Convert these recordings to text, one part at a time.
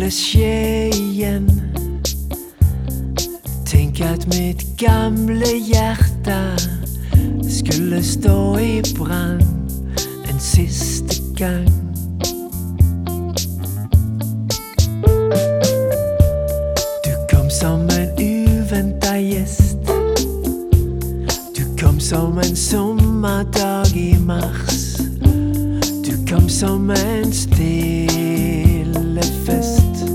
skulle skje igjen. Tenk at mitt gamle hjerte skulle stå i brann en siste gang. Du kom som en uventet gjest. Du kom som en sommerdag i mars. Du kom som en stille fest.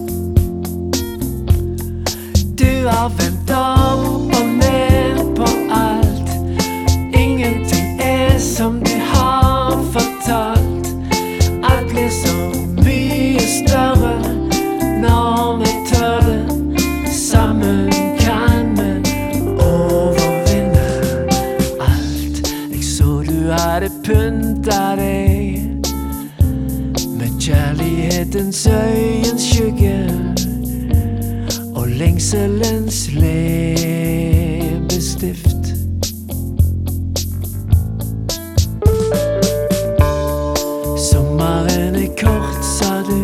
Du har vendt opp og ned på alt. Ingenting er som du har fortalt. Alt blir så mye større når vi tør det. Sammen kan vi overvinne alt. Jeg så du hadde pyntet deg med kjærlighetens øyenskygge og lengselens leppestift. Sommeren er kort, sa du,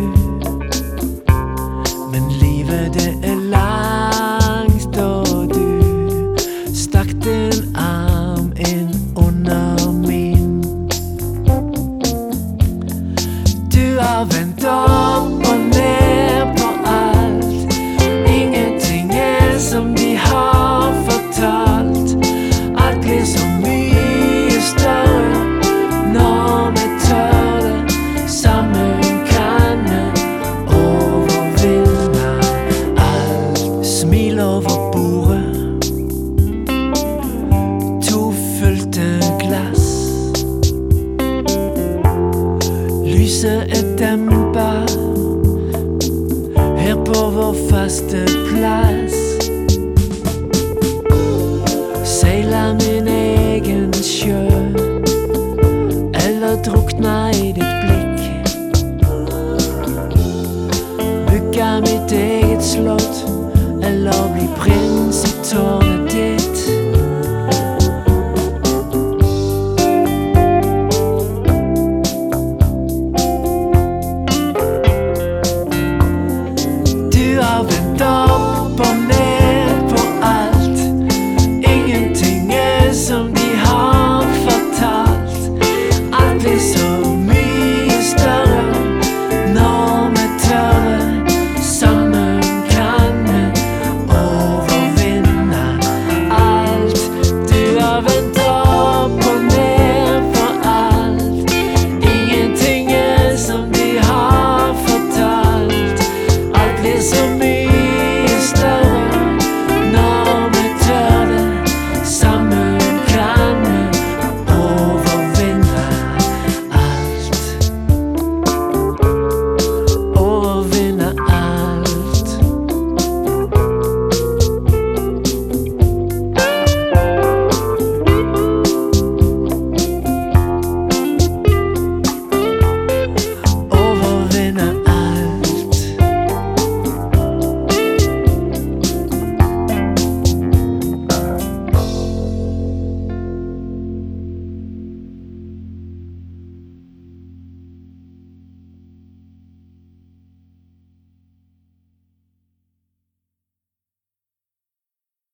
men livet det er langt, og du stakk din arm inn under min. Du har vendt opp og ned på alt. Ingenting er som de har fortalt. Alt blir så mye større når vi tør det. Sammen kan vi overvinne alt. Smil over bordet, to fylte glass. Lyset er dempet her på vår faste plass. Seiler min egen sjø, eller drukna i ditt blikk. Bygge mitt eget slott, eller bli prins i tårn.